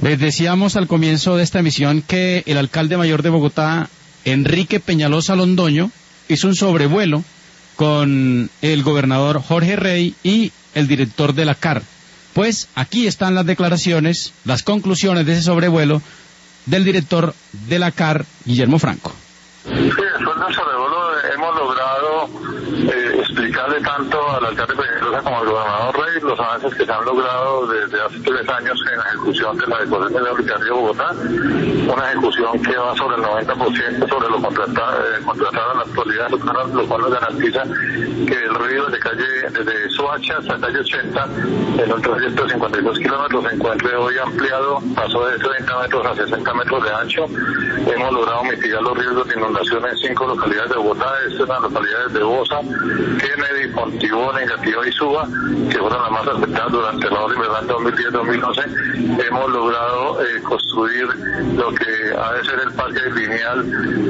Les decíamos al comienzo de esta emisión que el alcalde mayor de Bogotá, Enrique Peñalosa Londoño, hizo un sobrevuelo con el gobernador Jorge Rey y el director de la CAR. Pues aquí están las declaraciones, las conclusiones de ese sobrevuelo del director de la CAR, Guillermo Franco. Sí, después del sobrevuelo hemos logrado explicarle tanto al alcalde Peñalosa como al gobernador Rey los avances que se han logrado desde hace 3 años en la ejecución de la adecuación de la Ubicación de Bogotá, una ejecución que va sobre el 90% sobre lo contratado en la actualidad, lo cual nos garantiza que el río desde Soacha hasta calle 80, en un trayecto de 52 kilómetros, se encuentre hoy ampliado, pasó de 30 metros a 60 metros de ancho. Hemos logrado mitigar los riesgos de inundación en 5 localidades de Bogotá, estas son las localidades de Bosa, Kennedy, Pontivó, Negativa y Suba, que fueron las más afectadas durante la ola invernal 2010-2011. Hemos logrado construir lo que ha de ser el parque lineal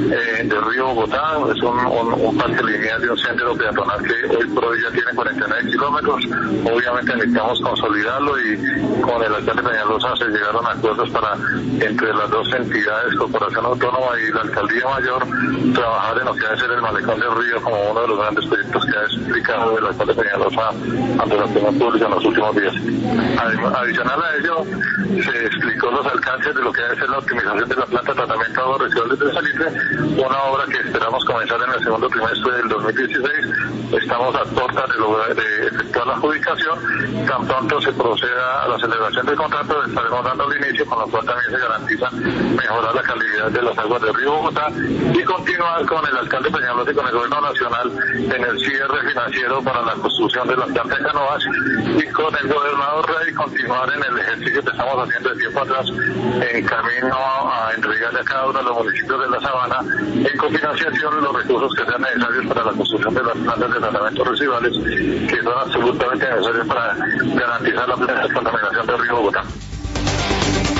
del río Bogotá. Es un parque lineal de un centro peatonal que hoy por hoy ya tiene 49 kilómetros. Obviamente necesitamos consolidarlo y con el alcalde Peñalosa se llegaron a acuerdos para, entre las dos entidades, Corporación Autónoma y la Alcaldía Mayor, trabajar en lo que ha de ser el malecón del río como uno de los grandes proyectos que ha explicado el alcalde Peñalosa ante la opinión pública en los últimos días. Adicional a ello, se explicó los alcances de lo que debe ser la optimización de la planta de tratamiento de aguas residuales de Salitre, una obra que esperamos comenzar en el segundo trimestre del 2016. Estamos a puertas de efectuar la adjudicación. Tan pronto se proceda a la celebración del contrato, estaremos dando el inicio, con lo cual también se garantiza mejorar la calidad de las aguas del río Bogotá y continuar con el alcalde Peñalosa y con el gobierno nacional en el cierre financiero para la construcción de la planta de canoas, y con el gobernador Rey continuar en el ejercicio que estamos haciendo de tiempo atrás en camino a entregarle a cada uno de los municipios de la Sabana en cofinanciación los recursos que sean necesarios para la construcción de las plantas de tratamiento residuales, que son absolutamente necesarios para garantizar la plena contaminación del río Bogotá.